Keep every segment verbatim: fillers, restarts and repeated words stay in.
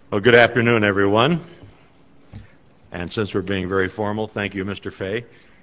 Well, good afternoon, everyone. And since we're being very formal, thank you, Mister Fay.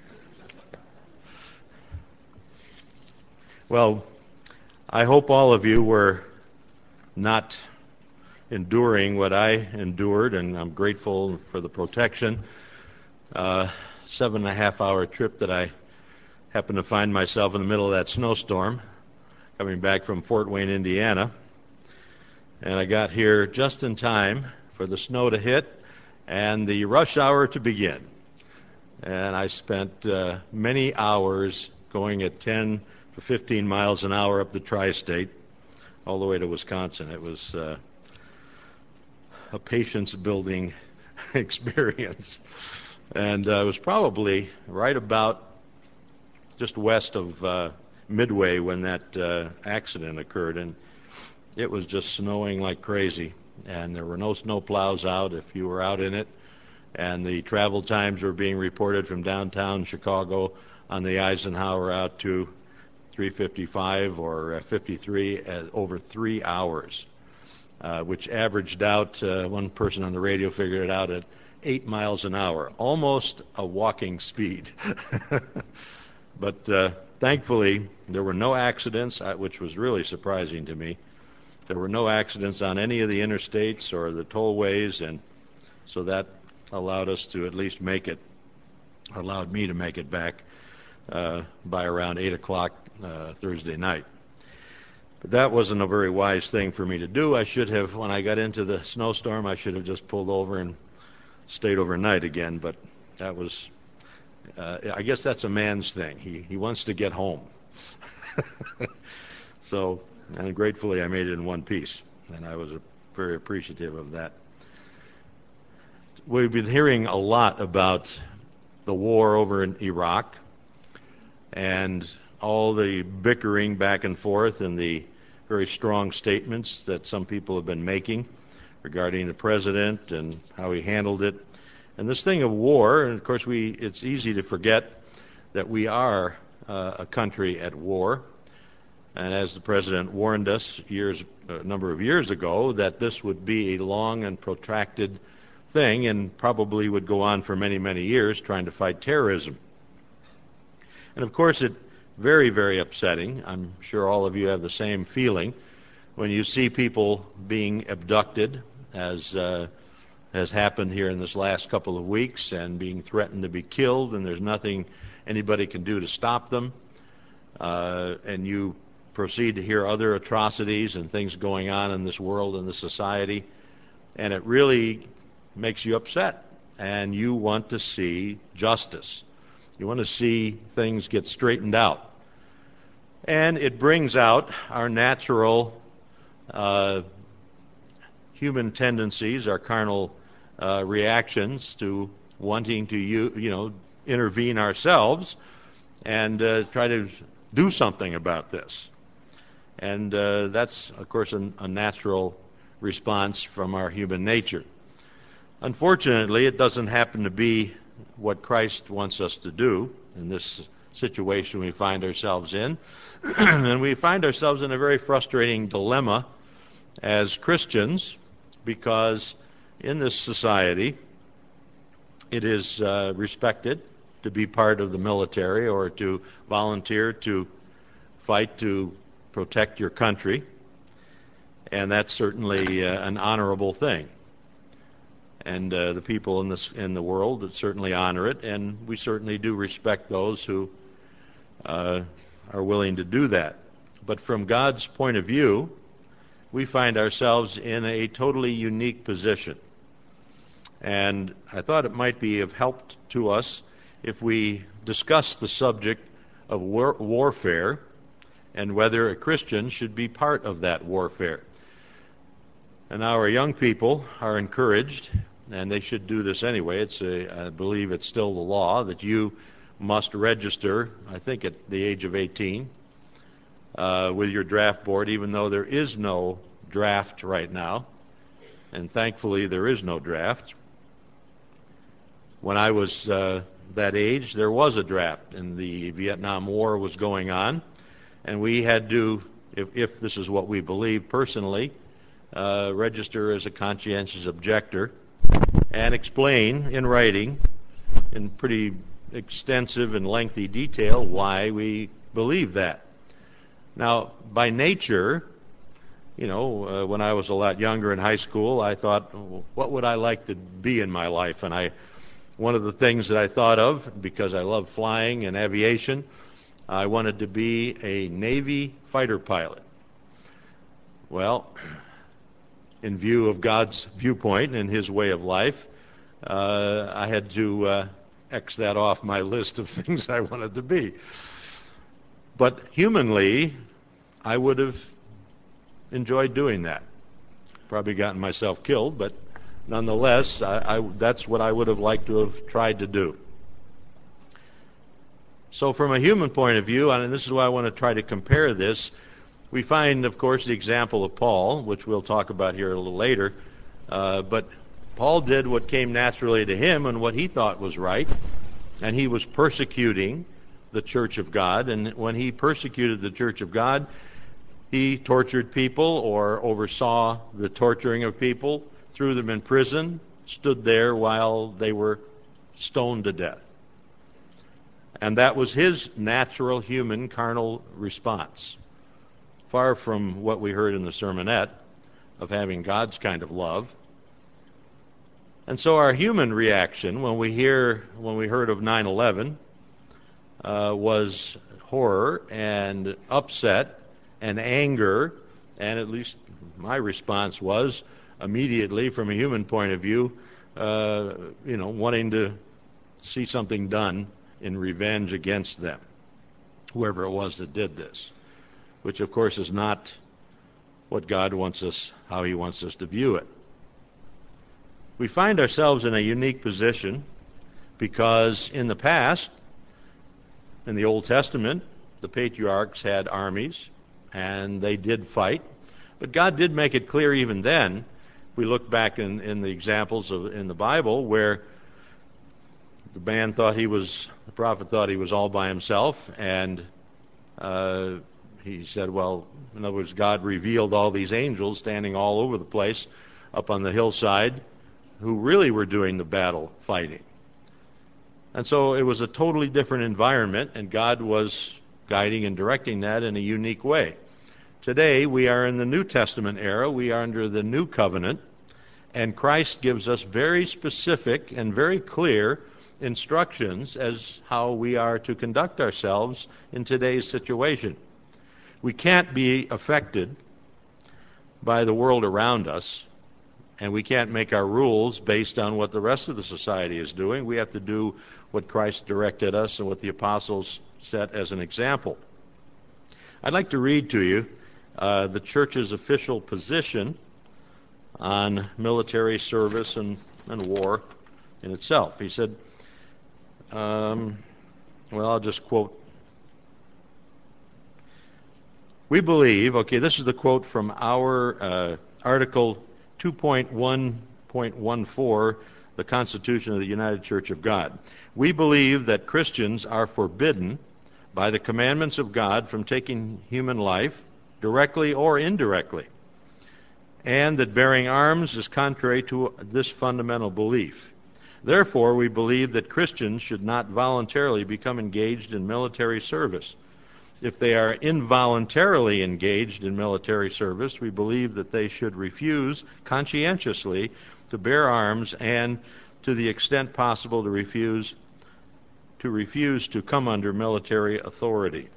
Well, I hope all of you were not enduring what I endured, and I'm grateful for the protection. Uh, seven and a half hour trip that I happened to find myself in the middle of that snowstorm, coming back from Fort Wayne, Indiana. And I got here just in time for the snow to hit and the rush hour to begin. And I spent uh, many hours going at ten to fifteen miles an hour up the tri-state, all the way to Wisconsin. It was uh, a patience-building experience. And uh, it was probably right about just west of uh, Midway when that uh, accident occurred. And it was just snowing like crazy, and there were no snow plows out if you were out in it, and the travel times were being reported from downtown Chicago on the Eisenhower out to three fifty-five or fifty-three at over three hours, uh, which averaged out, uh, one person on the radio figured it out, at eight miles an hour, almost a walking speed. But uh, thankfully, there were no accidents, which was really surprising to me. There were no accidents on any of the interstates or the tollways, and so that allowed us to at least make it, or allowed me to make it back uh, by around eight o'clock uh, Thursday night. But that wasn't a very wise thing for me to do. I should have, when I got into the snowstorm, I should have just pulled over and stayed overnight again, but that was, uh, I guess that's a man's thing. He, he wants to get home. So... And gratefully, I made it in one piece, and I was very appreciative of that. We've been hearing a lot about the war over in Iraq and all the bickering back and forth and the very strong statements that some people have been making regarding the president and how he handled it. And this thing of war, and of course, we it's easy to forget that we are uh, a country at war. And as the president warned us years, a number of years ago, that this would be a long and protracted thing and probably would go on for many, many years trying to fight terrorism. And of course, it's very, very upsetting. I'm sure all of you have the same feeling when you see people being abducted, as uh, has happened here in this last couple of weeks, and being threatened to be killed, and there's nothing anybody can do to stop them. Uh, and you proceed to hear other atrocities and things going on in this world and this society, and it really makes you upset, and you want to see justice. You want to see things get straightened out. And it brings out our natural uh, human tendencies, our carnal uh, reactions to wanting to, you, you know, intervene ourselves and uh, try to do something about this. And uh, that's, of course, a, a natural response from our human nature. Unfortunately, it doesn't happen to be what Christ wants us to do in this situation we find ourselves in. And we find ourselves in a very frustrating dilemma as Christians, because in this society, it is uh, respected to be part of the military or to volunteer to fight to protect your country, and that's certainly uh, an honorable thing. And uh, the people in this in the world that certainly honor it, and we certainly do respect those who uh, are willing to do that. But from God's point of view, we find ourselves in a totally unique position. And I thought it might be of help to us if we discuss the subject of war- warfare and whether a Christian should be part of that warfare. And our young people are encouraged, and they should do this anyway. It's a, I believe it's still the law that you must register, I think at the age of eighteen, uh, with your draft board, even though there is no draft right now. And thankfully there is no draft. When I was uh, that age, there was a draft, and the Vietnam War was going on. And we had to, if, if this is what we believe personally, uh, register as a conscientious objector and explain in writing in pretty extensive and lengthy detail why we believe that. Now, by nature, you know, uh, when I was a lot younger in high school, I thought, well, what would I like to be in my life? And I, one of the things that I thought of, because I love flying and aviation, I wanted to be a Navy fighter pilot. Well, in view of God's viewpoint and His way of life, uh, I had to uh, X that off my list of things I wanted to be. But humanly, I would have enjoyed doing that. Probably gotten myself killed, but nonetheless, I, I, that's what I would have liked to have tried to do. So from a human point of view, and this is why I want to try to compare this, we find, of course, the example of Paul, which we'll talk about here a little later. Uh, but Paul did what came naturally to him and what he thought was right, and he was persecuting the church of God. And when he persecuted the church of God, he tortured people or oversaw the torturing of people, threw them in prison, stood there while they were stoned to death. And that was his natural human carnal response. Far from what we heard in the sermonette of having God's kind of love. And so our human reaction when we hear, when we heard of nine eleven uh, was horror and upset and anger, and at least my response was immediately, from a human point of view, uh, you know, wanting to see something done in revenge against them, whoever it was that did this, which of course is not what God wants us, how He wants us to view it. We find ourselves in a unique position because in the past, in the Old Testament, the patriarchs had armies and they did fight, but God did make it clear even then. We look back in, in the examples of in the Bible where the man thought he was, the prophet thought he was all by himself, and uh, he said, well, in other words, God revealed all these angels standing all over the place up on the hillside who really were doing the battle fighting. And so it was a totally different environment, and God was guiding and directing that in a unique way. Today, we are in the New Testament era. We are under the New Covenant, and Christ gives us very specific and very clear instructions as how we are to conduct ourselves in today's situation. We can't be affected by the world around us, and we can't make our rules based on what the rest of the society is doing. We have to do what Christ directed us and what the apostles set as an example. I'd like to read to you uh, the church's official position on military service and, and war in itself. He said, um, well, I'll just quote. We believe, okay, this is the quote from our uh, Article two point one point fourteen, the Constitution of the United Church of God. We believe that Christians are forbidden by the commandments of God from taking human life, directly or indirectly, and that bearing arms is contrary to this fundamental belief. Therefore, we believe that Christians should not voluntarily become engaged in military service. If they are involuntarily engaged in military service, we believe that they should refuse conscientiously to bear arms and, to the extent possible, to refuse to refuse to come under military authority.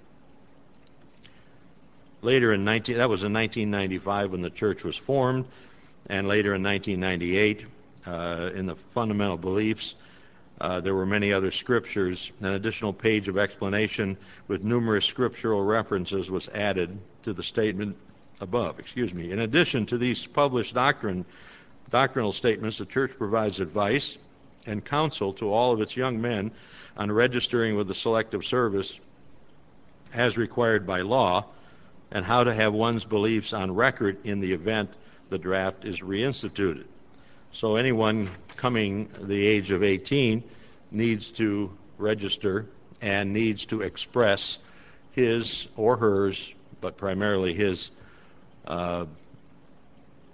Later in nineteen that was in nineteen ninety-five when the church was formed, and later in nineteen ninety-eight, uh, in the fundamental beliefs, Uh, there were many other scriptures. An additional page of explanation with numerous scriptural references was added to the statement above. Excuse me. In addition to these published doctrine, doctrinal statements, the church provides advice and counsel to all of its young men on registering with the selective service as required by law, and how to have one's beliefs on record in the event the draft is reinstituted. So anyone coming the age of eighteen needs to register and needs to express his or hers, but primarily his uh,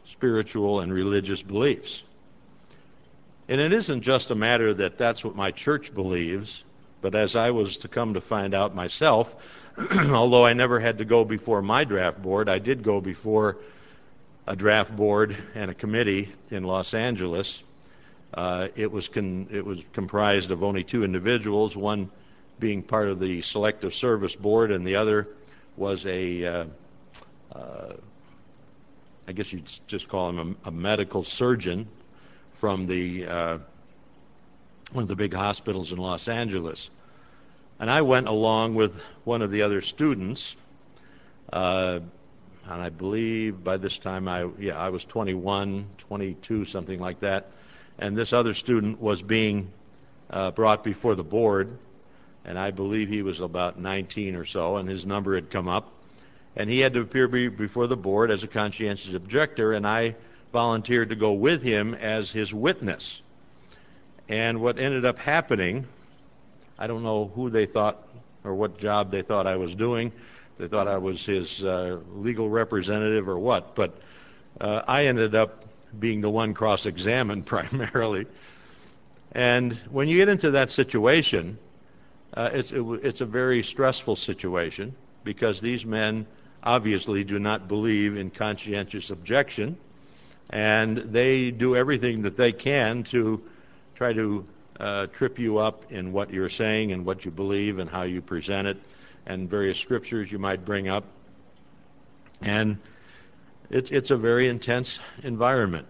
spiritual and religious beliefs. And it isn't just a matter that that's what my church believes, but as I was to come to find out myself, although I never had to go before my draft board, I did go before a draft board and a committee in Los Angeles. Uh, it was con- it was comprised of only two individuals, one being part of the Selective Service Board, and the other was a, uh, uh, I guess you'd just call him a, a medical surgeon from the uh, one of the big hospitals in Los Angeles. And I went along with one of the other students, uh, and I believe by this time I yeah I was twenty-one, twenty-two, something like that. And this other student was being uh, brought before the board, and I believe he was about nineteen or so, and his number had come up. And he had to appear be- before the board as a conscientious objector, and I volunteered to go with him as his witness. And what ended up happening, I don't know who they thought or what job they thought I was doing. They thought I was his uh, legal representative or what, but uh, I ended up being the one cross-examined primarily. And when you get into that situation, uh, it's it, it's a very stressful situation, because these men obviously do not believe in conscientious objection, and they do everything that they can to try to uh, trip you up in what you're saying and what you believe and how you present it, and various scriptures you might bring up. And It's, it's a very intense environment.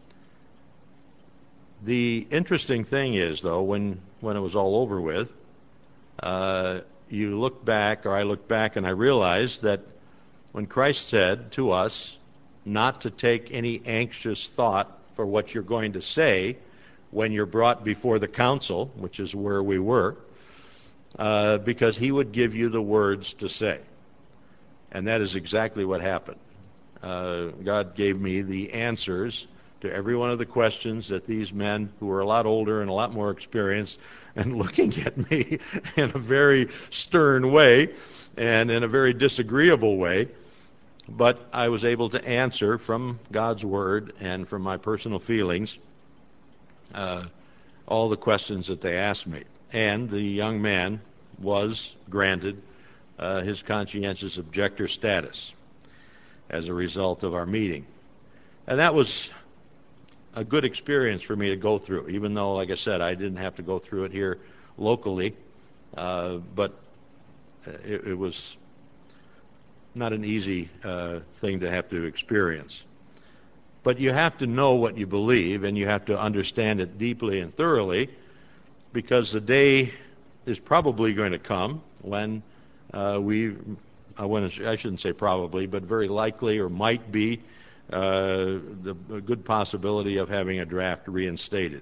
The interesting thing is, though, when, when it was all over with, uh, you look back, or I look back, and I realize that when Christ said to us not to take any anxious thought for what you're going to say when you're brought before the council, which is where we were, uh, because he would give you the words to say. And that is exactly what happened. Uh, God gave me the answers to every one of the questions that these men, who were a lot older and a lot more experienced, and looking at me in a very stern way and in a very disagreeable way, but I was able to answer from God's Word and from my personal feelings uh, all the questions that they asked me. And the young man was granted uh, his conscientious objector status as a result of our meeting. And that was a good experience for me to go through, even though, like I said, I didn't have to go through it here locally, uh, but it, it was not an easy uh, thing to have to experience. But you have to know what you believe, and you have to understand it deeply and thoroughly, because the day is probably going to come when uh, we, I, want to, I shouldn't say probably, but very likely or might be uh, the a good possibility of having a draft reinstated.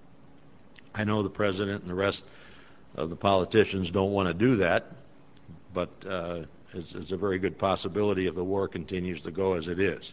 I know the president and the rest of the politicians don't want to do that, but uh, it's, it's a very good possibility if the war continues to go as it is.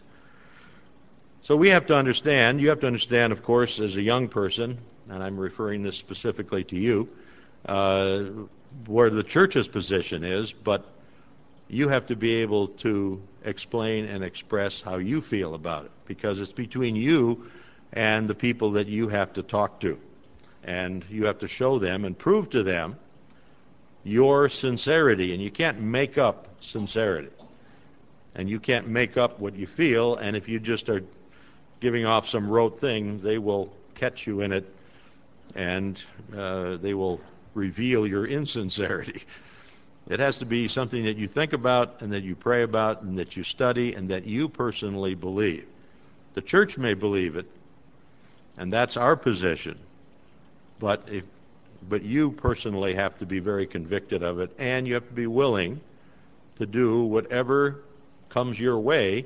So we have to understand, you have to understand, of course, as a young person, and I'm referring this specifically to you, uh, where the church's position is, but you have to be able to explain and express how you feel about it, because it's between you and the people that you have to talk to. And you have to show them and prove to them your sincerity, and you can't make up sincerity. And you can't make up what you feel, and if you just are giving off some rote thing, they will catch you in it, and uh, they will reveal your insincerity. It has to be something that you think about and that you pray about and that you study and that you personally believe. The church may believe it, and that's our position, but if, but you personally have to be very convicted of it, and you have to be willing to do whatever comes your way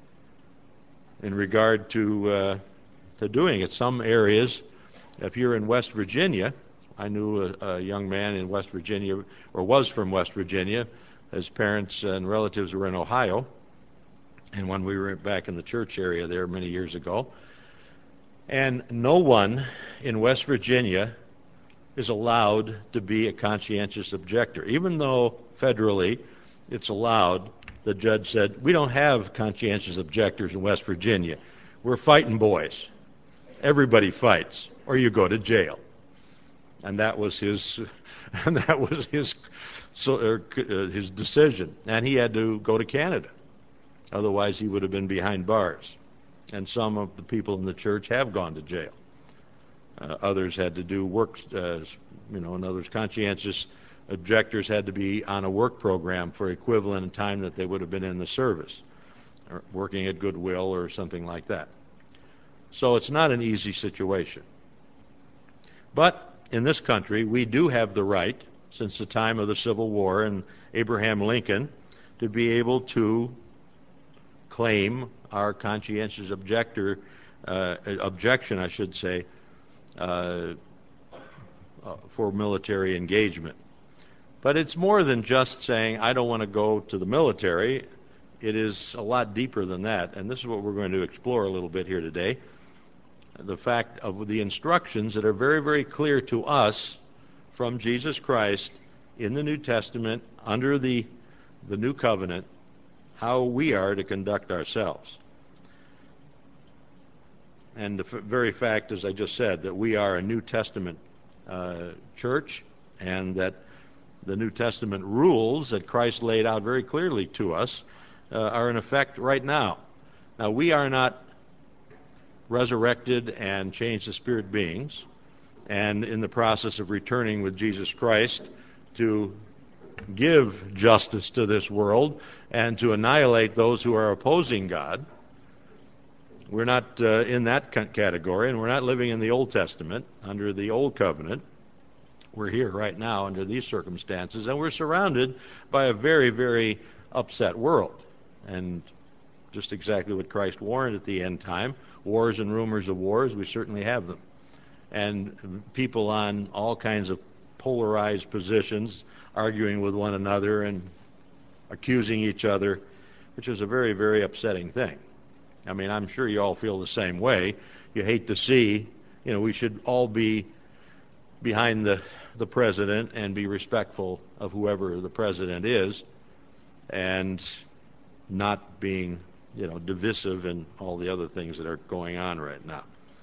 in regard to uh, to doing it. Some areas, if you're in West Virginia, I knew a, a young man in West Virginia, or was from West Virginia. His parents and relatives were in Ohio, and when we were back in the church area there many years ago, and no one in West Virginia is allowed to be a conscientious objector. Even though federally it's allowed, the judge said, we don't have conscientious objectors in West Virginia. we're fighting boys. Everybody fights, or you go to jail. And that was his, and that was his, so, uh, his decision. And he had to go to Canada. Otherwise, he would have been behind bars. And some of the people in the church have gone to jail. Uh, others had to do work, uh, you know, and others, conscientious objectors had to be on a work program for equivalent in time that they would have been in the service, or working at Goodwill or something like that. So it's not an easy situation. But in this country, we do have the right, since the time of the Civil War and Abraham Lincoln, to be able to claim our conscientious objector, uh, objection, I should say, uh, uh, for military engagement. But it's more than just saying, I don't want to go to the military. It is a lot deeper than that, and this is what we're going to explore a little bit here today. The fact of the instructions that are very, very clear to us from Jesus Christ in the New Testament, under the, the New Covenant, how we are to conduct ourselves. And the f- very fact, as I just said, that we are a New Testament uh, church, and that the New Testament rules that Christ laid out very clearly to us uh, are in effect right now. Now, we are not resurrected and changed to spirit beings, and in the process of returning with Jesus Christ to give justice to this world and to annihilate those who are opposing God. We're not uh, in that category, and we're not living in the Old Testament under the Old Covenant. We're here right now under these circumstances, and we're surrounded by a very, very upset world. And just exactly what Christ warned at the end time, wars and rumors of wars, we certainly have them. And people on all kinds of polarized positions arguing with one another and accusing each other, which is a very, very upsetting thing. I mean, I'm sure you all feel the same way. You hate to see, you know, we should all be behind the, the president and be respectful of whoever the president is, and not being, you know, divisive and all the other things that are going on right now.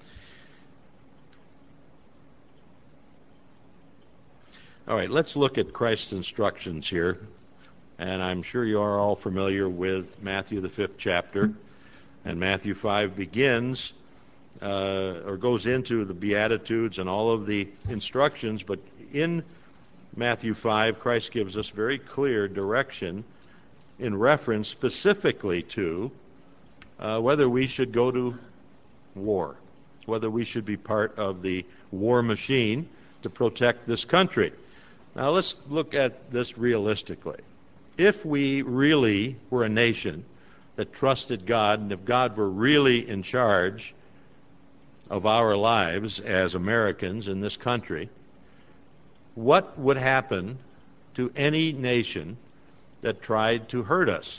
All right, let's look at Christ's instructions here. And I'm sure you are all familiar with Matthew, the fifth chapter. And Matthew five begins, uh, or goes into the Beatitudes and all of the instructions. But in Matthew five, Christ gives us very clear direction in reference specifically to uh, whether we should go to war, whether we should be part of the war machine to protect this country. Now let's look at this realistically. If we really were a nation that trusted God, and if God were really in charge of our lives as Americans in this country, what would happen to any nation that tried to hurt us?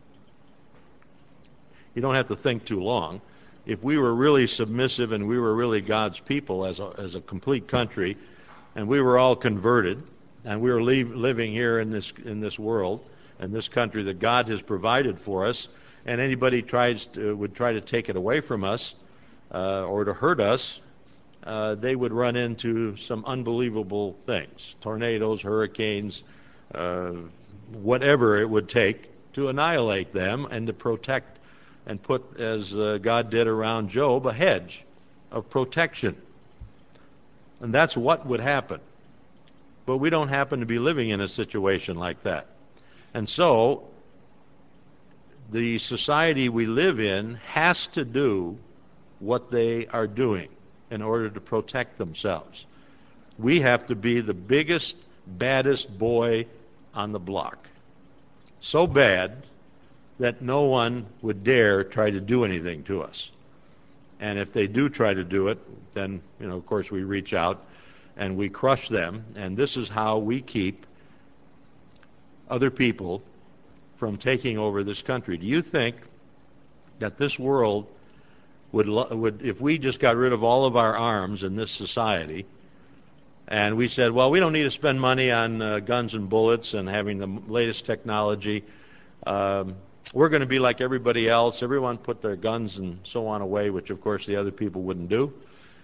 You don't have to think too long. If we were really submissive and we were really God's people as a, as a complete country, and we were all converted, and we were leave, living here in this in this world, in this country that God has provided for us, and anybody tries to, would try to take it away from us uh, or to hurt us, uh, they would run into some unbelievable things: tornadoes, hurricanes, uh, whatever it would take to annihilate them and to protect and put, as uh, God did around Job, a hedge of protection. And that's what would happen. But we don't happen to be living in a situation like that. And so, the society we live in has to do what they are doing in order to protect themselves. We have to be the biggest, baddest boy on the block. So bad that no one would dare try to do anything to us. And if they do try to do it, then, you know, of course, we reach out and we crush them. And this is how we keep other people from taking over this country. Do you think that this world would, would, if we just got rid of all of our arms in this society, and we said, well, we don't need to spend money on uh, guns and bullets and having the latest technology, um, we're going to be like everybody else. Everyone put their guns and so on away, which of course the other people wouldn't do.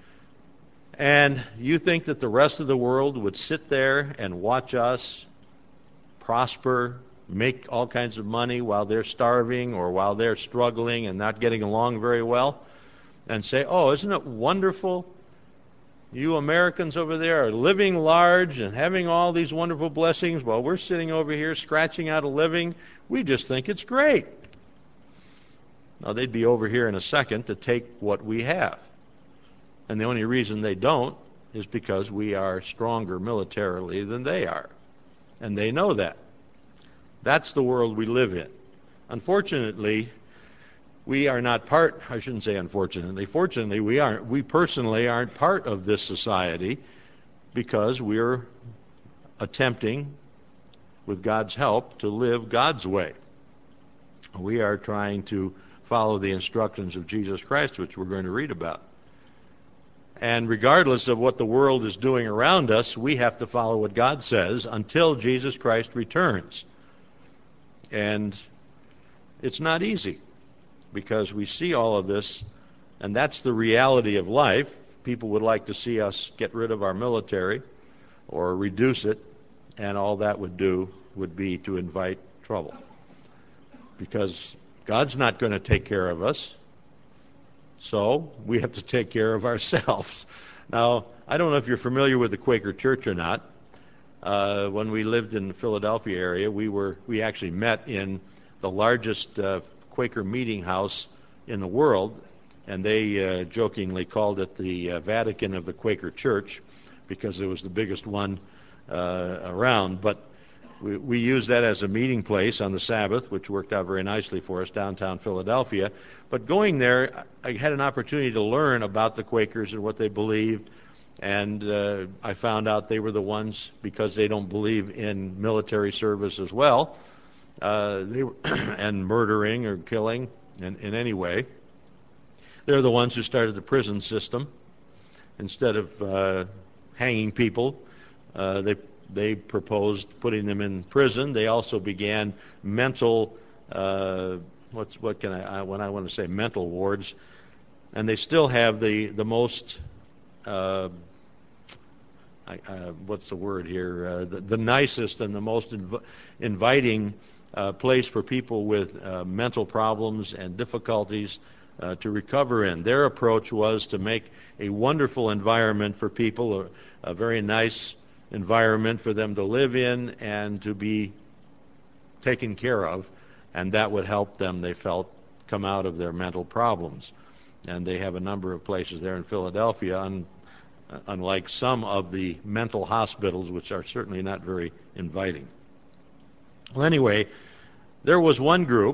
And you think that the rest of the world would sit there and watch us prosper, make all kinds of money while they're starving or while they're struggling and not getting along very well, and say, oh, isn't it wonderful? You Americans over there are living large and having all these wonderful blessings while we're sitting over here scratching out a living. We just think it's great. Now, they'd be over here in a second to take what we have. And the only reason they don't is because we are stronger militarily than they are. And they know that. That's the world we live in. Unfortunately, we are not part, I shouldn't say unfortunately, fortunately we aren't, we personally aren't part of this society because we're attempting, with God's help, to live God's way. We are trying to follow the instructions of Jesus Christ, which we're going to read about. And regardless of what the world is doing around us, we have to follow what God says until Jesus Christ returns. And it's not easy, because we see all of this, and that's the reality of life. People would like to see us get rid of our military or reduce it, and all that would do would be to invite trouble. Because God's not going to take care of us, so we have to take care of ourselves. Now, I don't know if you're familiar with the Quaker Church or not. Uh, when we lived in the Philadelphia area, we were we actually met in the largest uh, Quaker meeting house in the world, and they uh, jokingly called it the uh, Vatican of the Quaker Church because it was the biggest one uh, around. But we, we used that as a meeting place on the Sabbath, which worked out very nicely for us, downtown Philadelphia. But going there, I had an opportunity to learn about the Quakers and what they believed, and uh, I found out they were the ones, because they don't believe in military service as well, Uh, they were and murdering or killing in, in any way. They're the ones who started the prison system. Instead of uh, hanging people, uh, they they proposed putting them in prison. They also began mental uh, what's what can I, I when I want to say mental wards, and they still have the the most uh, I, uh, what's the word here uh, the, the nicest and the most inv- inviting Uh, place for people with uh, mental problems and difficulties uh, to recover in. Their approach was to make a wonderful environment for people, a, a very nice environment for them to live in and to be taken care of, and that would help them, they felt, come out of their mental problems. And they have a number of places there in Philadelphia, un, uh, unlike some of the mental hospitals, which are certainly not very inviting. Well, anyway, there was one group,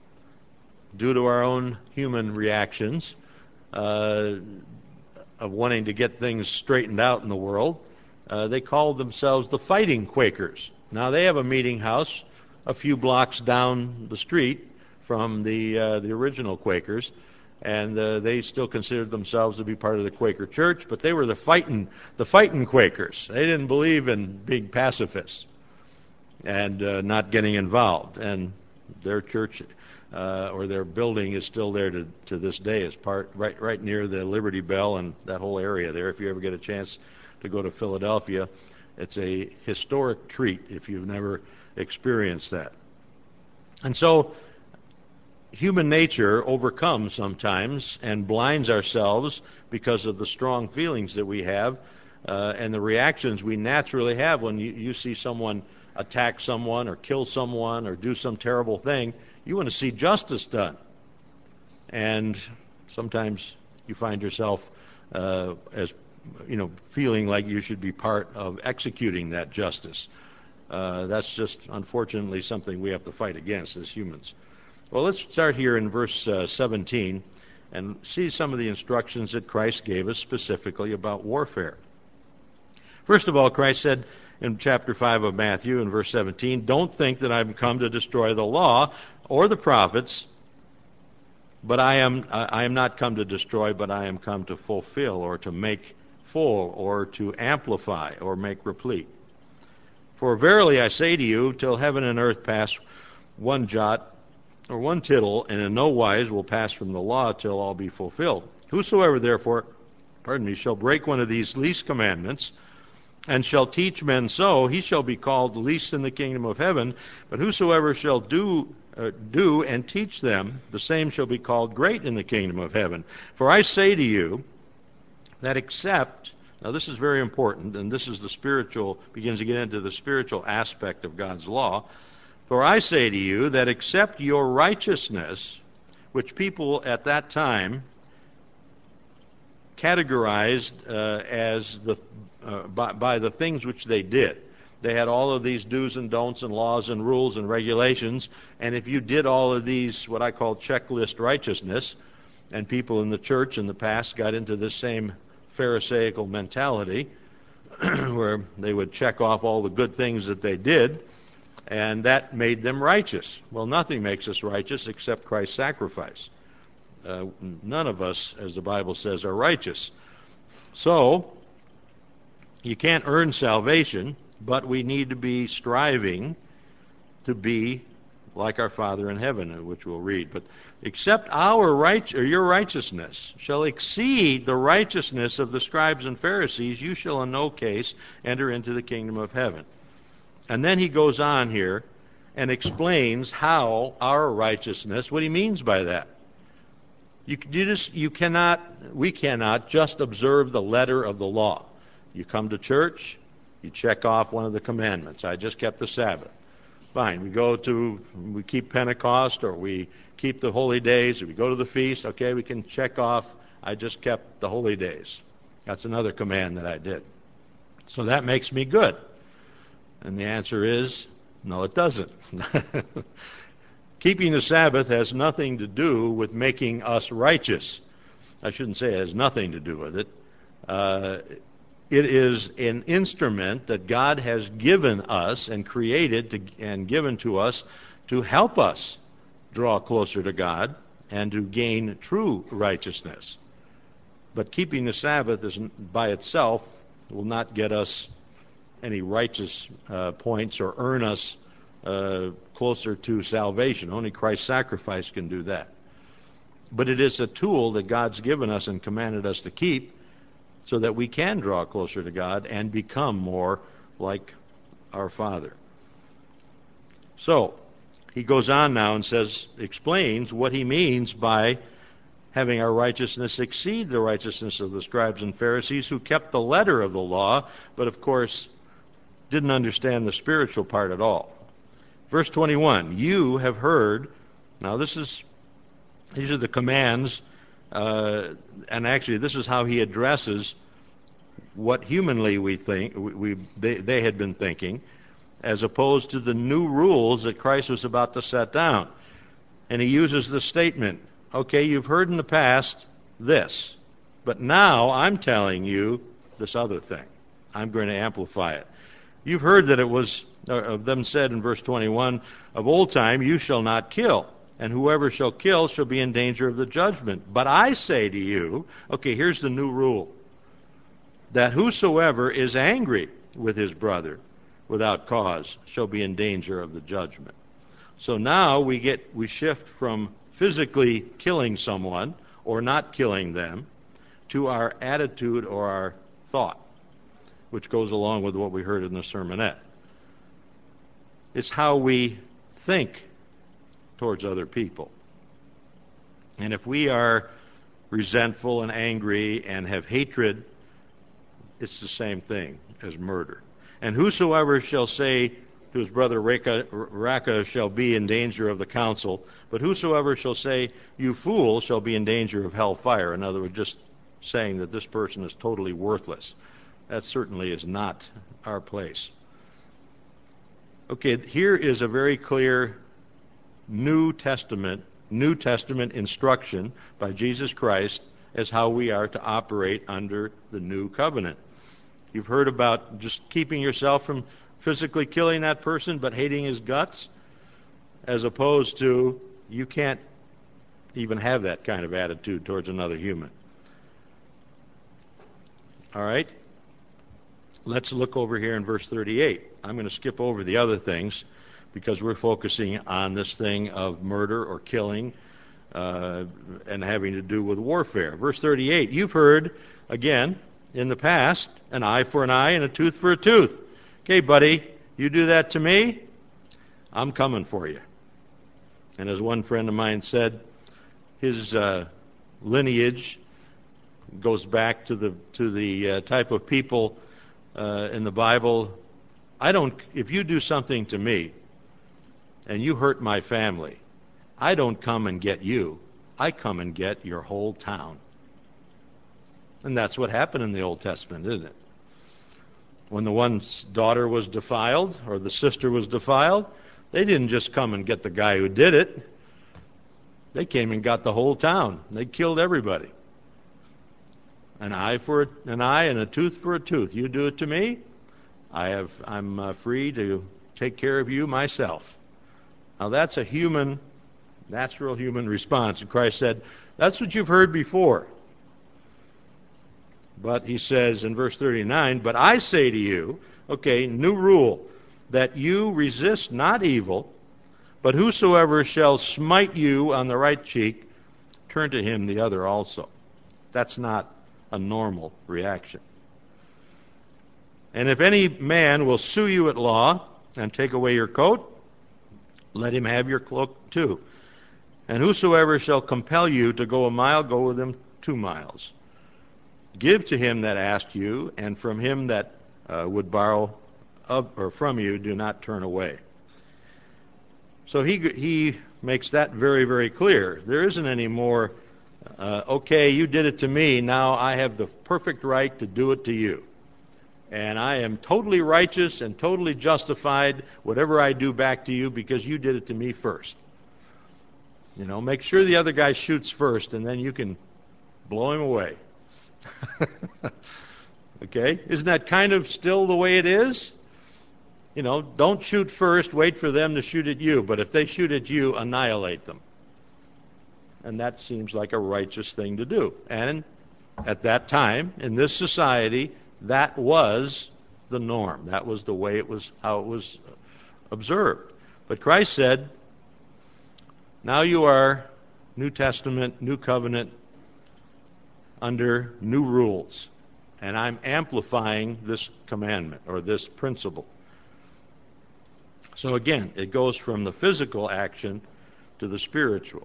due to our own human reactions, uh, of wanting to get things straightened out in the world, uh, they called themselves the Fighting Quakers. Now, they have a meeting house a few blocks down the street from the uh, the original Quakers, and uh, they still considered themselves to be part of the Quaker Church, but they were the fighting the fighting Quakers. They didn't believe in being pacifists and uh, not getting involved. And their church uh, or their building is still there to, to this day. It's part right right near the Liberty Bell and that whole area there. If you ever get a chance to go to Philadelphia, it's a historic treat if you've never experienced that. And so human nature overcomes sometimes and blinds ourselves because of the strong feelings that we have uh, and the reactions we naturally have when you, you see someone attack someone or kill someone or do some terrible thing. You want to see justice done. And sometimes you find yourself uh, as, you know, feeling like you should be part of executing that justice. Uh, that's just, unfortunately, something we have to fight against as humans. Well, let's start here in verse uh, seventeen and see some of the instructions that Christ gave us specifically about warfare. First of all, Christ said in chapter five of Matthew, in verse seventeen, "Don't think that I've come to destroy the law or the prophets, but I am I am not come to destroy, but I am come to fulfill, or to make full, or to amplify, or make replete. For verily I say to you, till heaven and earth pass, one jot or one tittle, and in no wise will pass from the law till all be fulfilled. Whosoever therefore, pardon me, shall break one of these least commandments, and shall teach men so, he shall be called least in the kingdom of heaven. But whosoever shall do uh, do and teach them, the same shall be called great in the kingdom of heaven. For I say to you that except, now this is very important, and this is the spiritual, begins to get into the spiritual aspect of God's law. For I say to you that except your righteousness, which people at that time categorized uh, as the uh, by, by the things which they did. They had all of these do's and don'ts and laws and rules and regulations, and if you did all of these, what I call checklist righteousness, and people in the church in the past got into this same Pharisaical mentality, where they would check off all the good things that they did, and that made them righteous. Well, nothing makes us righteous except Christ's sacrifice. Uh, none of us, as the Bible says, are righteous. So, you can't earn salvation, but we need to be striving to be like our Father in heaven, which we'll read. But except our right, or your righteousness shall exceed the righteousness of the scribes and Pharisees, you shall in no case enter into the kingdom of heaven. And then he goes on here and explains how our righteousness, what he means by that. You, you just you cannot, we cannot just observe the letter of the law. You come to church, you check off one of the commandments. I just kept the Sabbath. Fine. We go to, we keep Pentecost, or we keep the holy days, or we go to the feast. Okay, we can check off, I just kept the holy days. That's another command that I did. So that makes me good. And the answer is, no, it doesn't. Keeping the Sabbath has nothing to do with making us righteous. I shouldn't say it has nothing to do with it. Uh, it is an instrument that God has given us and created to, and given to us to help us draw closer to God and to gain true righteousness. But keeping the Sabbath is, by itself will not get us any righteous uh, points or earn us uh, closer to salvation. Only Christ's sacrifice can do that. But it is a tool that God's given us and commanded us to keep so that we can draw closer to God and become more like our Father. So, he goes on now and says, explains what he means by having our righteousness exceed the righteousness of the scribes and Pharisees who kept the letter of the law, but of course didn't understand the spiritual part at all. Verse twenty-one, you have heard, now this is, these are the commands, uh, and actually this is how he addresses what humanly we think, we, we they, they had been thinking, as opposed to the new rules that Christ was about to set down. And he uses the statement, okay, you've heard in the past this, but now I'm telling you this other thing. I'm going to amplify it. You've heard that it was, of them said in verse twenty-one, of old time you shall not kill, and whoever shall kill shall be in danger of the judgment. But I say to you, okay, here's the new rule, that whosoever is angry with his brother without cause shall be in danger of the judgment. So now we get we shift from physically killing someone or not killing them to our attitude or our thought, which goes along with what we heard in the sermonette. It's how we think towards other people. And if we are resentful and angry and have hatred, it's the same thing as murder. And whosoever shall say to his brother, Raka, Raka shall be in danger of the council, but whosoever shall say, you fool, shall be in danger of hellfire. In other words, just saying that this person is totally worthless. That certainly is not our place. Okay, here is a very clear New Testament, New Testament instruction by Jesus Christ as how we are to operate under the new covenant. You've heard about just keeping yourself from physically killing that person but hating his guts, as opposed to you can't even have that kind of attitude towards another human. All right? Let's look over here in verse thirty-eight. I'm going to skip over the other things, because we're focusing on this thing of murder or killing uh, and having to do with warfare. Verse thirty-eight, you've heard, again, in the past, an eye for an eye and a tooth for a tooth. Okay, buddy, you do that to me, I'm coming for you. And as one friend of mine said, his uh, lineage goes back to the to the uh, type of people uh, in the Bible. I don't. If you do something to me, and you hurt my family, I don't come and get you. I come and get your whole town. And that's what happened in the Old Testament, isn't it? When the one's daughter was defiled, or the sister was defiled, they didn't just come and get the guy who did it. They came and got the whole town. They killed everybody. An eye for an eye and a tooth for a tooth. You do it to me, I have, I'm uh, free to take care of you myself. Now that's a human, natural human response. And Christ said, that's what you've heard before. But he says in verse thirty-nine, but I say to you, okay, new rule, that you resist not evil, but whosoever shall smite you on the right cheek, turn to him the other also. That's not a normal reaction. And if any man will sue you at law and take away your coat, let him have your cloak too. And whosoever shall compel you to go a mile, go with him two miles. Give to him that asked you, and from him that uh, would borrow of, or from you, do not turn away. So he he makes that very, very clear. There isn't any more, uh, okay, you did it to me, now I have the perfect right to do it to you. And I am totally righteous and totally justified, whatever I do back to you, because you did it to me first. You know, make sure the other guy shoots first, and then you can blow him away. Okay? Isn't that kind of still the way it is? You know, don't shoot first, wait for them to shoot at you. But if they shoot at you, annihilate them. And that seems like a righteous thing to do. And at that time, in this society, that was the norm. That was the way it was, how it was observed. But Christ said, now you are New Testament, New Covenant, under new rules. And I'm amplifying this commandment or this principle. So again, it goes from the physical action to the spiritual.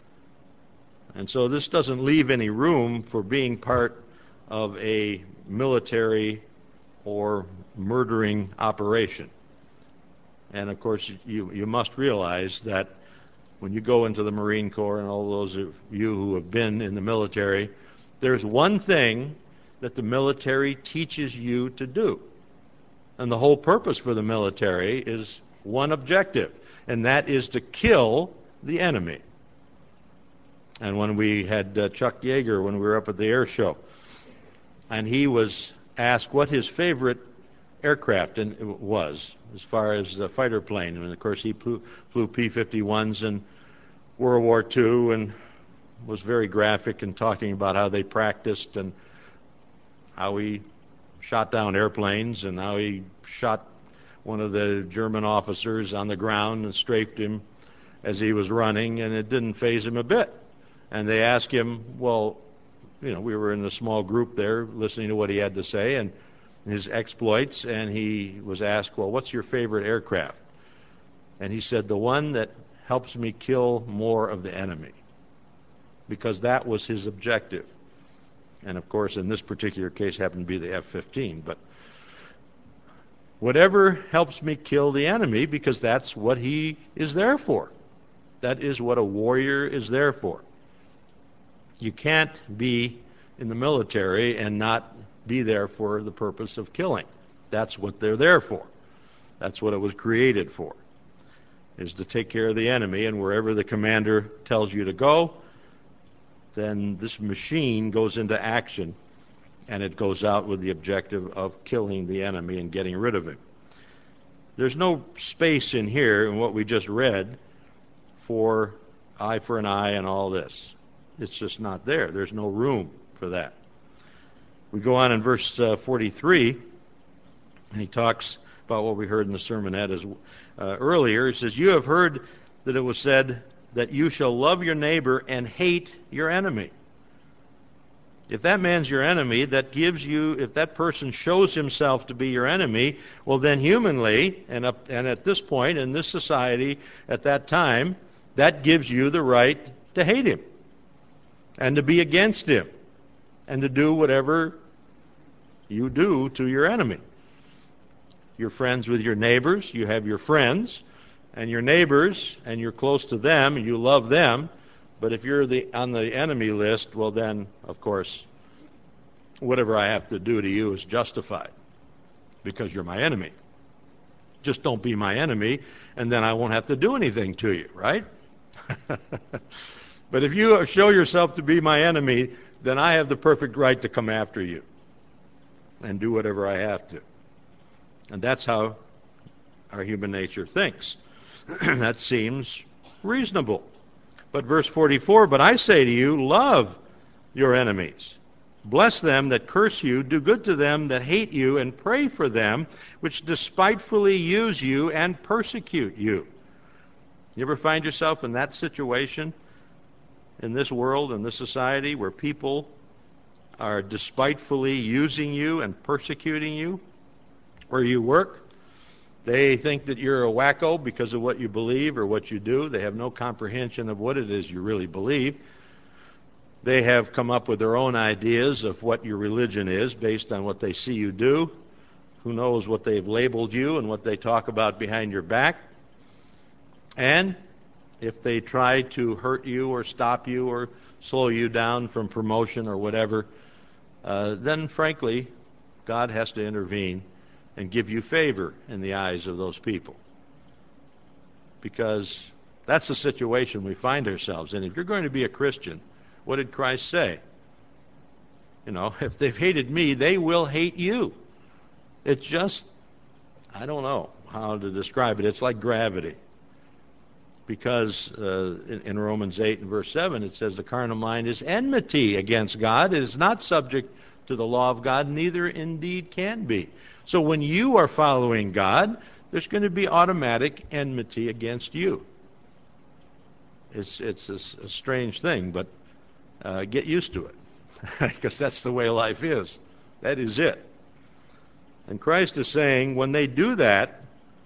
And so this doesn't leave any room for being part of a military or murdering operation. And of course, you, you must realize that when you go into the Marine Corps, and all those of you who have been in the military, there's one thing that the military teaches you to do. And the whole purpose for the military is one objective, and that is to kill the enemy. And when we had uh, Chuck Yeager, when we were up at the air show, and he was asked what his favorite aircraft was, as far as the fighter plane. And of course, he flew, flew P fifty-ones in World War Two, and was very graphic in talking about how they practiced and how he shot down airplanes and how he shot one of the German officers on the ground and strafed him as he was running, and it didn't faze him a bit. And they asked him, well, you know, we were in a small group there listening to what he had to say and his exploits, and he was asked, well, what's your favorite aircraft? And he said, the one that helps me kill more of the enemy, because that was his objective. And of course, in this particular case, happened to be the F fifteen. But whatever helps me kill the enemy, because that's what he is there for. That is what a warrior is there for. You can't be in the military and not be there for the purpose of killing. That's what they're there for. That's what it was created for, is to take care of the enemy. And wherever the commander tells you to go, then this machine goes into action, and it goes out with the objective of killing the enemy and getting rid of him. There's no space in here in what we just read for eye for an eye and all this. It's just not there. There's no room for that. We go on in verse uh, forty-three, and he talks, about what we heard in the sermonette as, uh, earlier. It says, you have heard that it was said that you shall love your neighbor and hate your enemy. If that man's your enemy, that gives you, if that person shows himself to be your enemy, well then humanly, and up, and at this point in this society, at that time, that gives you the right to hate him and to be against him and to do whatever you do to your enemy. You're friends with your neighbors, you have your friends, and your neighbors, and you're close to them, and you love them. But if you're the on the enemy list, well then, of course, whatever I have to do to you is justified because you're my enemy. Just don't be my enemy, and then I won't have to do anything to you, right? But if you show yourself to be my enemy, then I have the perfect right to come after you and do whatever I have to. And that's how our human nature thinks. That seems reasonable. But verse forty-four, but I say to you, love your enemies. Bless them that curse you, do good to them that hate you, and pray for them which despitefully use you and persecute you. You ever find yourself in that situation in this world, in this society, where people are despitefully using you and persecuting you? Where you work, they think that you're a wacko because of what you believe or what you do. They have no comprehension of what it is you really believe. They have come up with their own ideas of what your religion is based on what they see you do. Who knows what they've labeled you and what they talk about behind your back. And if they try to hurt you or stop you or slow you down from promotion or whatever, uh, then frankly, God has to intervene and give you favor in the eyes of those people. Because that's the situation we find ourselves in. If you're going to be a Christian, what did Christ say? You know, if they've hated me, they will hate you. It's just, I don't know how to describe it. It's like gravity. Because uh, in, in Romans eight and verse seven, it says the carnal mind is enmity against God. It is not subject to the law of God, neither indeed can be. So when you are following God, there's going to be automatic enmity against you. It's it's a, a strange thing, but uh, get used to it, because that's the way life is. That is it. And Christ is saying, when they do that,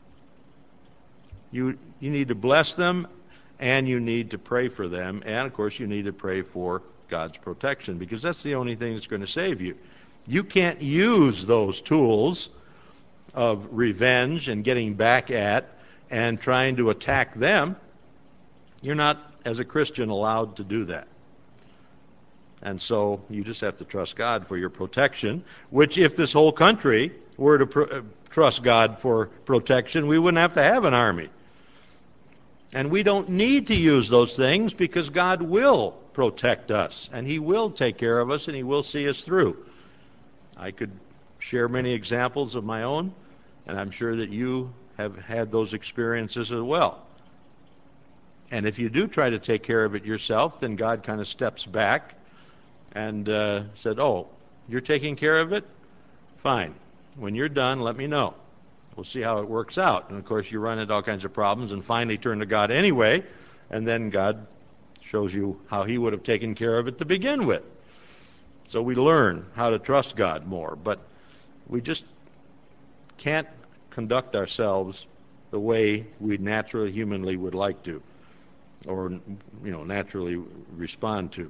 you you need to bless them, and you need to pray for them, and of course you need to pray for God's protection, because that's the only thing that's going to save you. You can't use those tools of revenge and getting back at and trying to attack them. You're not, as a Christian, allowed to do that. And so you just have to trust God for your protection, which if this whole country were to pr- uh, trust God for protection, we wouldn't have to have an army. And we don't need to use those things because God will protect us, and He will take care of us, and He will see us through. I could share many examples of my own, and I'm sure that you have had those experiences as well. And if you do try to take care of it yourself, then God kind of steps back and uh, said, oh, you're taking care of it? Fine. When you're done, let me know. We'll see how it works out. And of course, you run into all kinds of problems and finally turn to God anyway, and then God shows you how He would have taken care of it to begin with. So we learn how to trust God more, but we just can't conduct ourselves the way we naturally, humanly would like to, or you know, naturally respond to.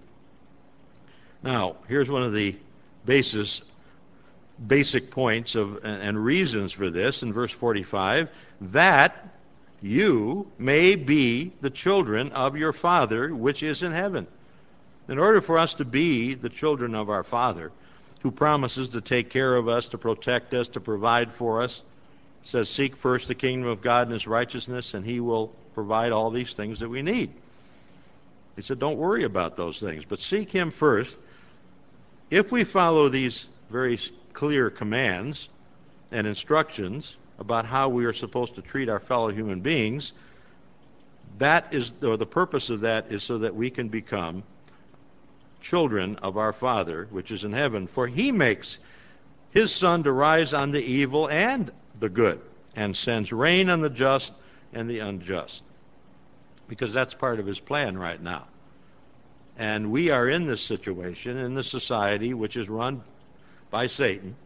Now, here's one of the basis, basic points of and reasons for this in verse forty-five, that you may be the children of your Father which is in heaven. In order for us to be the children of our Father, who promises to take care of us, to protect us, to provide for us, says, seek first the kingdom of God and His righteousness, and He will provide all these things that we need. He said, don't worry about those things, but seek Him first. If we follow these very clear commands and instructions about how we are supposed to treat our fellow human beings, that is, or the purpose of that is so that we can become children of our Father which is in heaven. For He makes His sun to rise on the evil and the good, and sends rain on the just and the unjust. Because that's part of his plan right now. And we are in this situation, in this society which is run by Satan.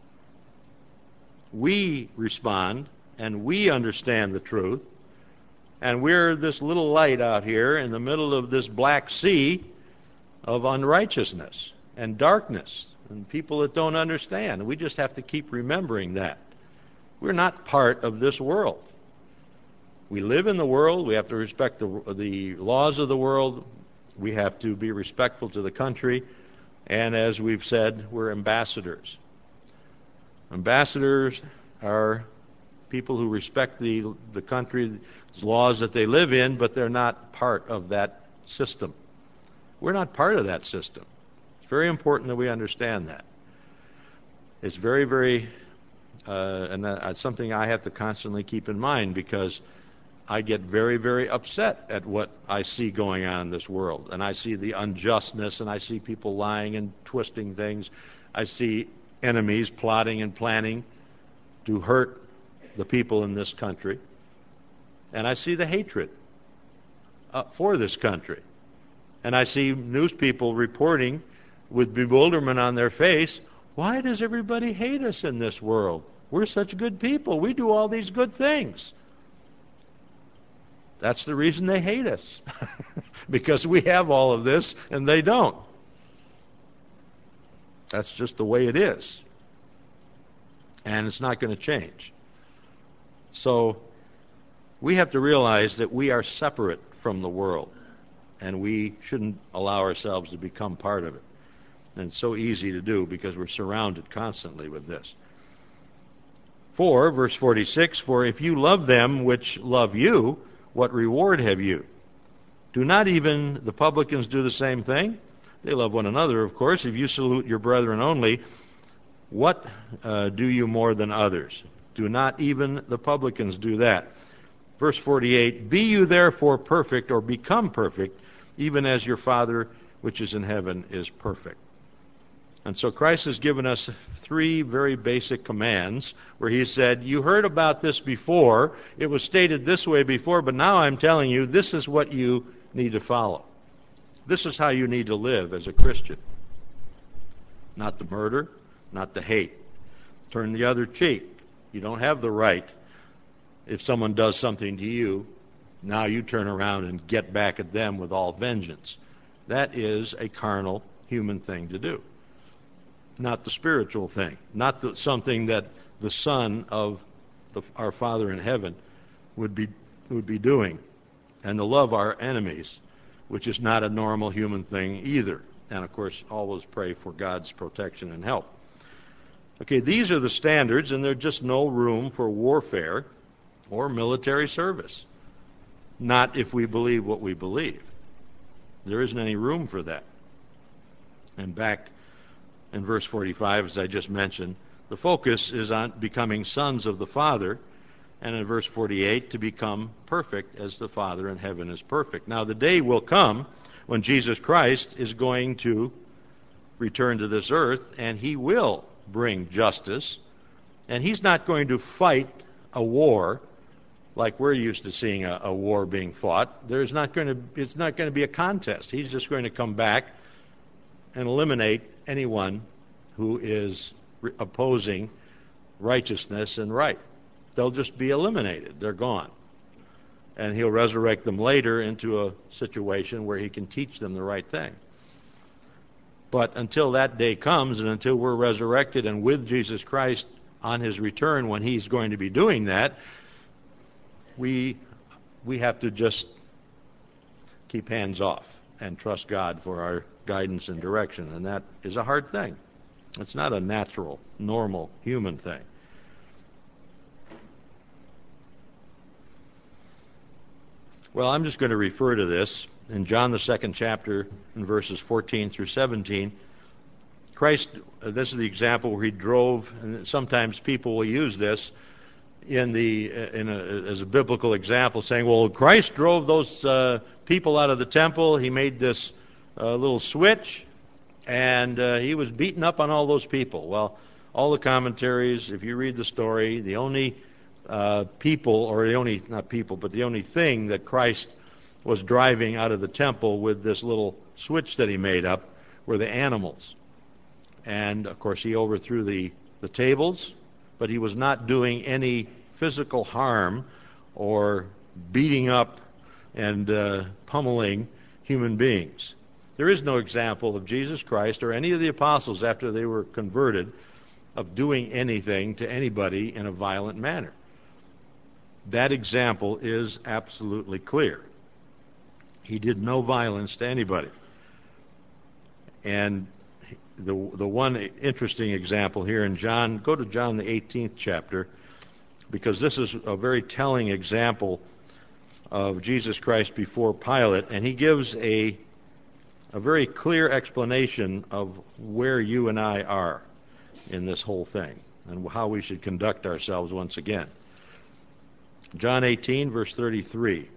We respond, and we understand the truth, and we're this little light out here in the middle of this black sea of unrighteousness and darkness and people that don't understand. We just have to keep remembering that. We're not part of this world. We live in the world. We have to respect the, the laws of the world. We have to be respectful to the country. And as we've said, we're ambassadors. Ambassadors are people who respect the, the country's laws that they live in, but they're not part of that system. We're not part of that system. It's very important that we understand that. It's very, very, uh, and that's something I have to constantly keep in mind, because I get very, very upset at what I see going on in this world. And I see the unjustness, and I see people lying and twisting things. I see enemies plotting and planning to hurt the people in this country. And I see the hatred uh, for this country. And I see news people reporting with bewilderment on their face, why does everybody hate us in this world? We're such good people. We do all these good things. That's the reason they hate us. Because we have all of this and they don't. That's just the way it is. And it's not going to change. So we have to realize that we are separate from the world. And we shouldn't allow ourselves to become part of it. And it's so easy to do because we're surrounded constantly with this. For, verse forty-six, for if you love them which love you, what reward have you? Do not even the publicans do the same thing? They love one another, of course. If you salute your brethren only, what uh, do you more than others? Do not even the publicans do that? Verse forty-eight, be you therefore perfect, or become perfect, even as your Father which is in heaven is perfect. And so Christ has given us three very basic commands where he said, you heard about this before, it was stated this way before, but now I'm telling you this is what you need to follow. This is how you need to live as a Christian. Not to murder, not to hate. Turn the other cheek. You don't have the right, if someone does something to you, now you turn around and get back at them with all vengeance. That is a carnal human thing to do. Not the spiritual thing, not the, something that the Son of the, our Father in heaven would be would be doing, and to love our enemies, which is not a normal human thing either. And of course, always pray for God's protection and help. Okay, these are the standards, and there's just no room for warfare or military service. Not if we believe what we believe. There isn't any room for that. And back in verse forty-five, as I just mentioned, the focus is on becoming sons of the Father, and in verse forty-eight, to become perfect as the Father in heaven is perfect. Now, the day will come when Jesus Christ is going to return to this earth, and he will bring justice, and he's not going to fight a war like we're used to seeing a, a war being fought. There's not going to, it's not going to be a contest. He's just going to come back and eliminate anyone who is re- opposing righteousness and right. They'll just be eliminated. They're gone. And he'll resurrect them later into a situation where he can teach them the right thing. But until that day comes, and until we're resurrected and with Jesus Christ on his return when he's going to be doing that, we we have to just keep hands off and trust God for our guidance and direction. And that is a hard thing. It's not a natural, normal, human thing. Well, I'm just going to refer to this. In John, the second chapter, in verses fourteen through seventeen, Christ, uh, this is the example where he drove, and sometimes people will use this in the in a, as a biblical example, saying, well, Christ drove those uh, people out of the temple. He made this uh, little switch, and uh, he was beating up on all those people. Well, all the commentaries, if you read the story, the only uh, people, or the only, not people, but the only thing that Christ was driving out of the temple with this little switch that he made up were the animals. And, of course, he overthrew the, the tables, but he was not doing any physical harm or beating up and uh, pummeling human beings. There is no example of Jesus Christ or any of the apostles after they were converted of doing anything to anybody in a violent manner. That example is absolutely clear. He did no violence to anybody. And the the one interesting example here in John, go to John the eighteenth chapter, because this is a very telling example of Jesus Christ before Pilate, and he gives a a very clear explanation of where you and I are in this whole thing and how we should conduct ourselves once again. John eighteen, verse thirty-three.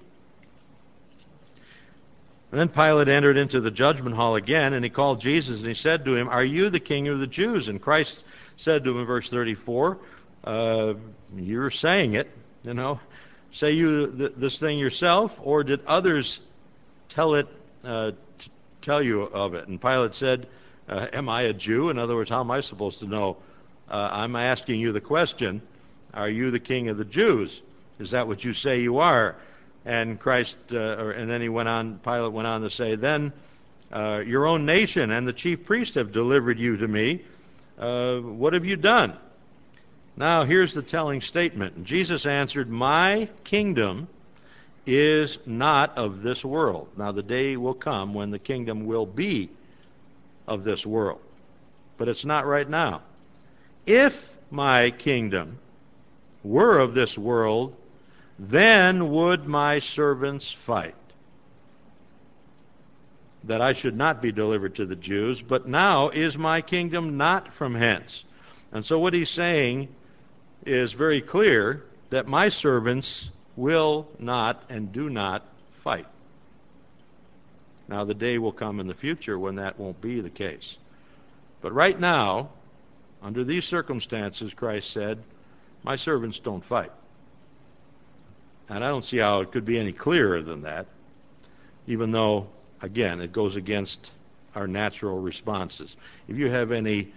And then Pilate entered into the judgment hall again, and he called Jesus, and he said to him, "Are you the king of the Jews?" And Christ said to him in verse thirty-four, uh, "You're saying it, you know. Say you th- this thing yourself, or did others tell it, uh, t- tell you of it?" And Pilate said, uh, "Am I a Jew?" In other words, how am I supposed to know? Uh, I'm asking you the question, are you the king of the Jews? Is that what you say you are? And Christ, uh, or, and then he went on, Pilate went on to say, then uh, your own nation and the chief priests have delivered you to me. Uh, what have you done? Now, here's the telling statement. Jesus answered, "My kingdom is not of this world." Now, the day will come when the kingdom will be of this world. But it's not right now. If my kingdom were of this world, then would my servants fight, that I should not be delivered to the Jews. But now is my kingdom not from hence. And so what he's saying is very clear, that my servants will not and do not fight. Now the day will come in the future when that won't be the case. But right now, under these circumstances, Christ said, my servants don't fight. And I don't see how it could be any clearer than that, even though, again, it goes against our natural responses. If you have any,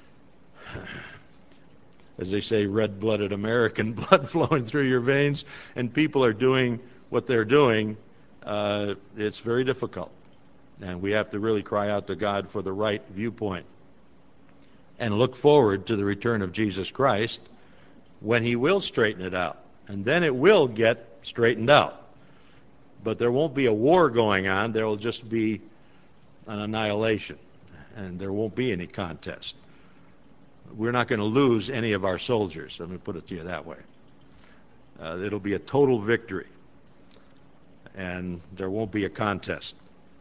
as they say, red-blooded American blood flowing through your veins, and people are doing what they're doing, uh, it's very difficult. And we have to really cry out to God for the right viewpoint and look forward to the return of Jesus Christ when he will straighten it out. And then it will get straightened out. But there won't be a war going on. There will just be an annihilation. And there won't be any contest. We're not going to lose any of our soldiers. Let me put it to you that way. Uh, it'll be a total victory. And there won't be a contest.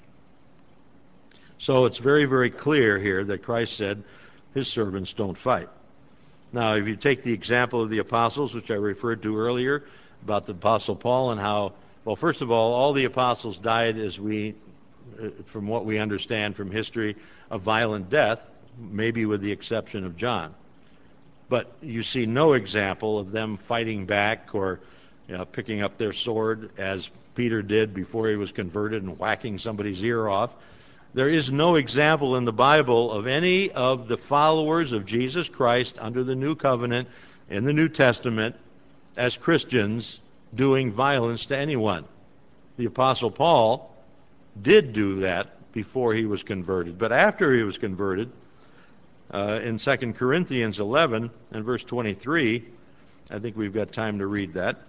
So it's very, very clear here that Christ said his servants don't fight. Now, if you take the example of the apostles, which I referred to earlier, about the Apostle Paul and how, well, first of all, all the apostles died, as we, from what we understand from history, a violent death, maybe with the exception of John. But you see no example of them fighting back or, you know, picking up their sword as Peter did before he was converted and whacking somebody's ear off. There is no example in the Bible of any of the followers of Jesus Christ under the New Covenant in the New Testament as Christians doing violence to anyone. The Apostle Paul did do that before he was converted. But after he was converted, uh, in Second Corinthians eleven and verse twenty-three, I think we've got time to read that.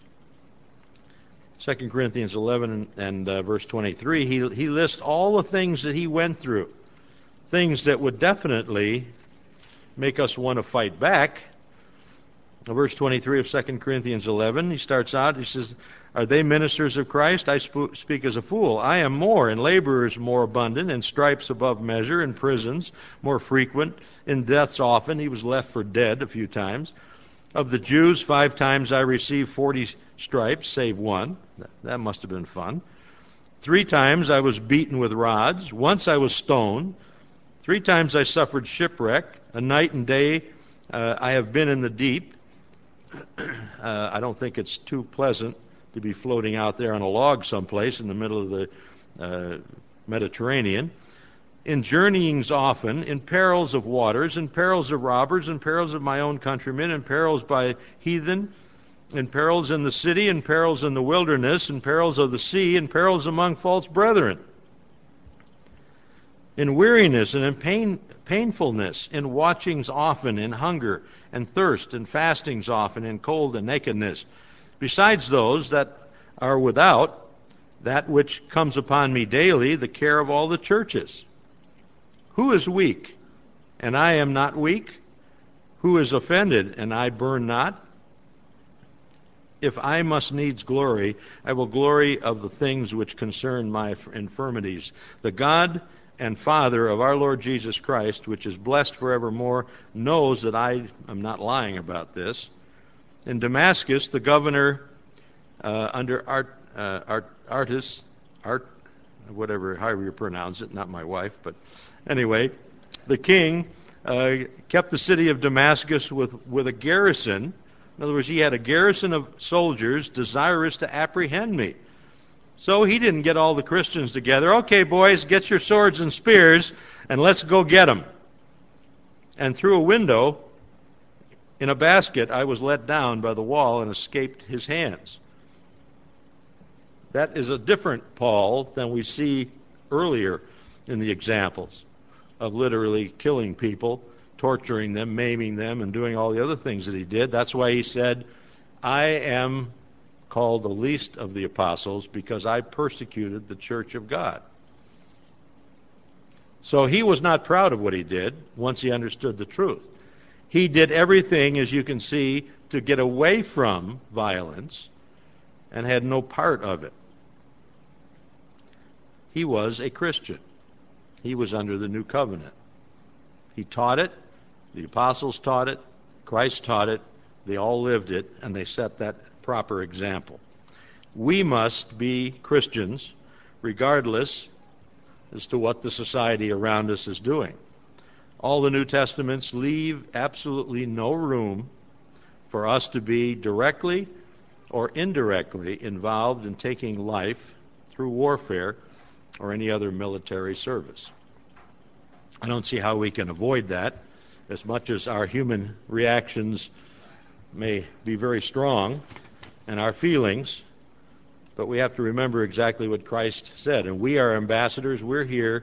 Second Corinthians eleven and uh, verse twenty-three, he, he lists all the things that he went through, things that would definitely make us want to fight back. Verse twenty-three of Second Corinthians eleven, he starts out, he says, "Are they ministers of Christ? I sp- speak as a fool. I am more, in laborers more abundant, in stripes above measure, in prisons more frequent, in deaths often." He was left for dead a few times. "Of the Jews, five times I received forty stripes, save one." That must have been fun. "Three times I was beaten with rods. Once I was stoned. Three times I suffered shipwreck. A night and day uh, I have been in the deep. uh, I don't think it's too pleasant to be floating out there on a log someplace in the middle of the uh, Mediterranean. In journeyings often, in perils of waters, in perils of robbers, in perils of my own countrymen, in perils by heathen, in perils in the city, in perils in the wilderness, in perils of the sea, in perils among false brethren. In weariness and in pain, painfulness, in watchings often, in hunger and thirst, in fastings often, in cold and nakedness. Besides those that are without, that which comes upon me daily, the care of all the churches. Who is weak, and I am not weak? Who is offended, and I burn not? If I must needs glory, I will glory of the things which concern my infirmities. The God and Father of our Lord Jesus Christ, which is blessed forevermore, knows that I am not lying about this. In Damascus, the governor uh, under Art, uh, Art, Artis, Art, whatever, however you pronounce it, not my wife, but anyway, the king uh, kept the city of Damascus with, with a garrison. In other words, he had a garrison of soldiers desirous to apprehend me. So he didn't get all the Christians together. Okay, boys, get your swords and spears, and let's go get them. And through a window, in a basket, I was let down by the wall and escaped his hands. That is a different Paul than we see earlier in the examples of literally killing people, torturing them, maiming them, and doing all the other things that he did. That's why he said, I am called the least of the apostles because I persecuted the church of God. So he was not proud of what he did once he understood the truth. He did everything, as you can see, to get away from violence and had no part of it. He was a Christian. He was under the new covenant. He taught it. The apostles taught it. Christ taught it. They all lived it, and they set that proper example. We must be Christians regardless as to what the society around us is doing. All the New Testaments leave absolutely no room for us to be directly or indirectly involved in taking life through warfare or any other military service. I don't see how we can avoid that, as much as our human reactions may be very strong and our feelings, but we have to remember exactly what Christ said. And we are ambassadors. We're here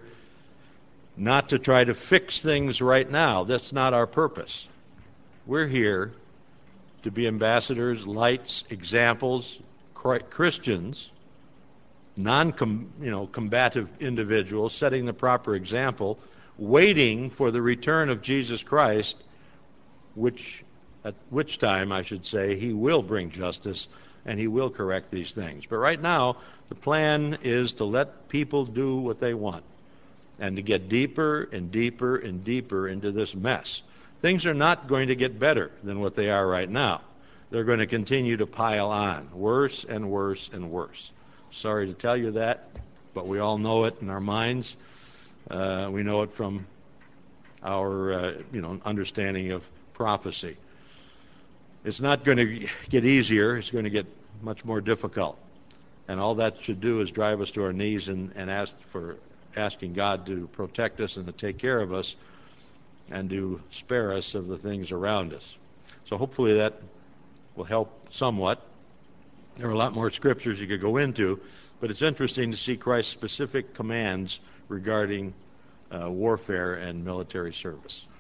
not to try to fix things right now. That's not our purpose. We're here to be ambassadors, lights, examples, Christians, non you know, combative individuals, setting the proper example, waiting for the return of Jesus Christ, which at which time, I should say, he will bring justice and he will correct these things. But right now, the plan is to let people do what they want and to get deeper and deeper and deeper into this mess. Things are not going to get better than what they are right now. They're going to continue to pile on, worse and worse and worse. Sorry to tell you that, but we all know it in our minds. Uh, we know it from our uh, you know, understanding of prophecy. It's not going to get easier. It's going to get much more difficult. And all that should do is drive us to our knees and, and ask for asking God to protect us and to take care of us and to spare us of the things around us. So hopefully that will help somewhat. There are a lot more scriptures you could go into, but it's interesting to see Christ's specific commands regarding uh, warfare and military service.